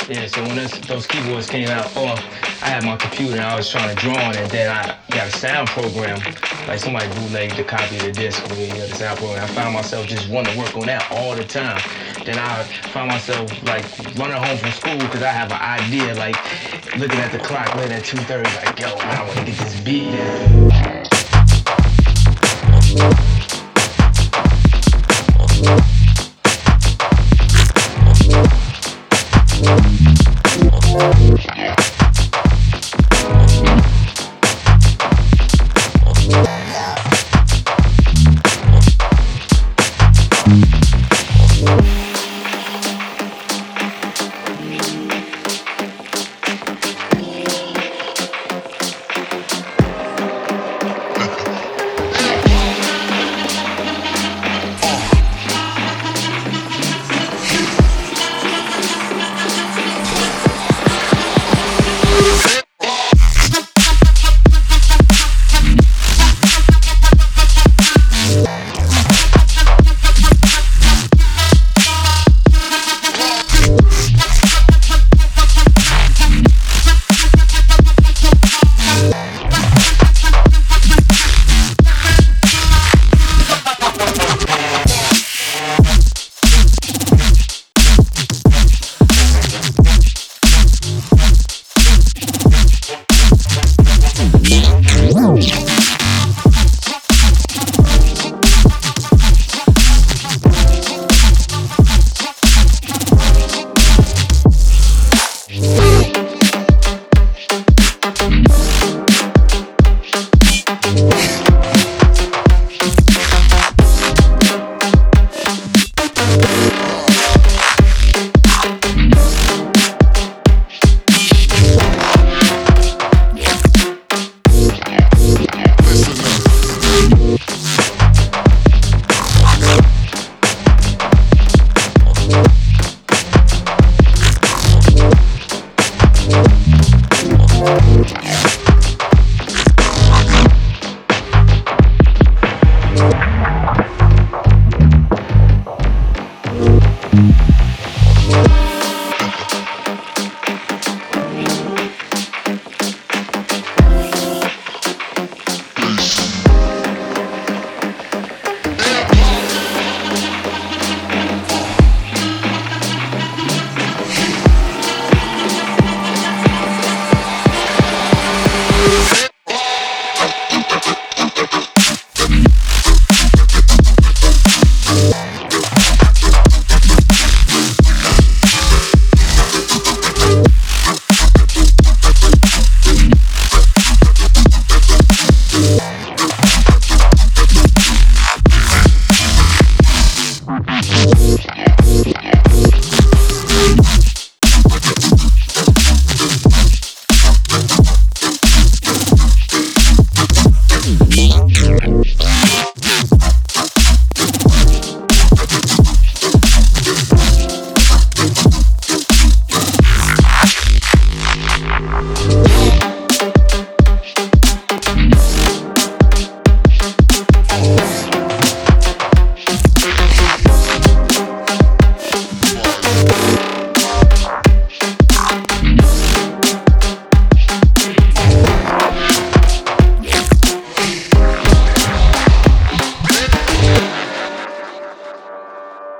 Yeah, so when those keyboards came out, I had my computer and I was trying to draw on it, and then I got a sound program, like somebody bootlegged the copy of the disc for me, the sound program. I found myself just wanting to work on that all the time. Then I found myself like running home from school because I have an idea, like looking at the clock, looking at 2:30, like, yo, man, I want to get this beat down.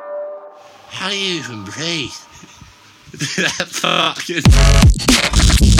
How do you even breathe? That fucking...